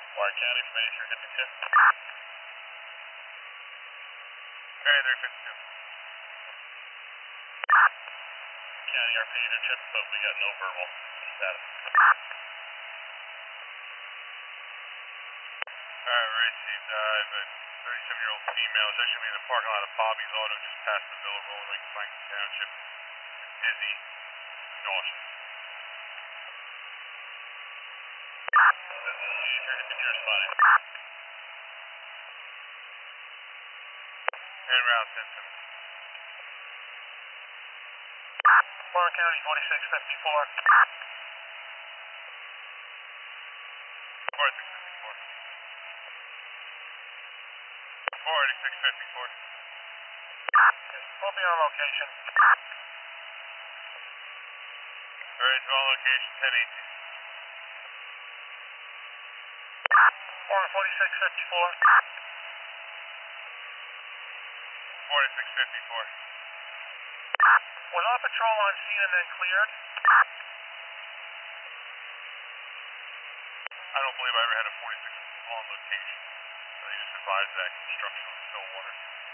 Warren County from 8352. Very 352. County RP leadership, but we got no verbal status. Alright, we received a 37-year-old female. It's actually in the parking lot of Bobby's Auto just past the Villa Rolling Lake, Franklin Township. Dizzy, nauseous. Computer spotting. En route symptoms. Warren County 4654. 4654. 4654. We'll be on location. Alright, so on location 1018. Warren 4654. 4654. Was our patrol on scene and then cleared? I don't believe I ever had a 46 on location. They just advised that construction was still water.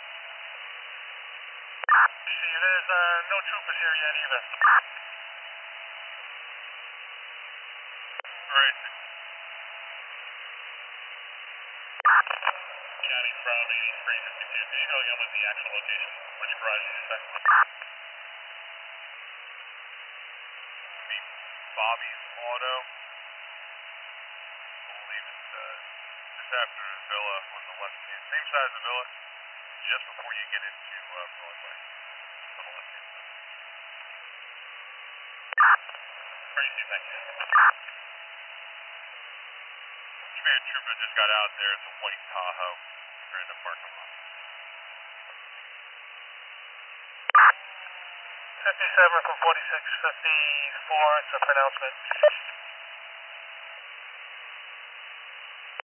See, there's no troopers here yet either. Right. County from 8352. Can you go again with the actual location? Which garage did you say? Bobby's Auto. I believe it's just after the Villa on the left hand. Same side as the Villa, just before you get into Broadway. On the left hand side. Crazy, thank you. Command Trooper just got out there. It's a white Tahoe. We're in the parking lot. 57 from 4654. It's a pronouncement.